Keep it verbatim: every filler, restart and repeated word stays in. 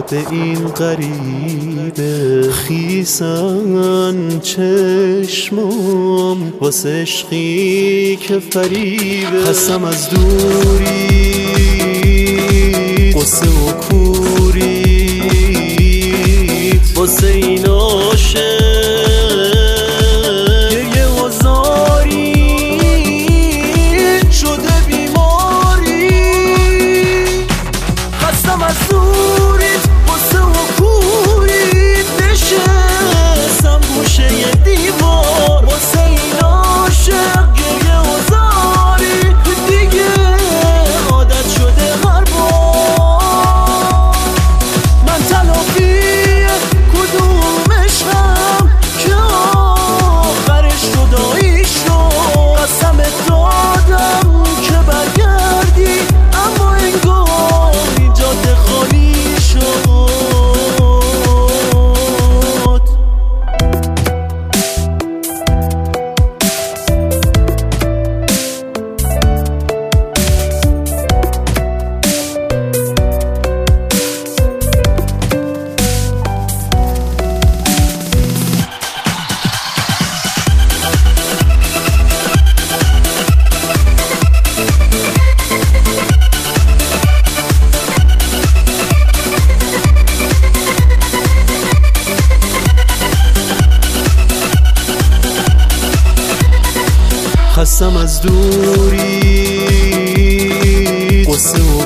به این غریبه. خیسن چشمام واسه عشقی که فریبه. خستم از دوری قصه و کوری واسه این عاشق. گریه و زاری شده بیماری. خستم از دوریت قصه و کوریت. نشستم گوشه یه دیوار واسه این عاشق. گریه و زاری دیگه عادت شده هر بار. من تلافی کدوم عشقم که آخرش جدایی شد. قسمت دادم که برگردی اما انگار این جاده خالی شد. خستم از دوری قصه و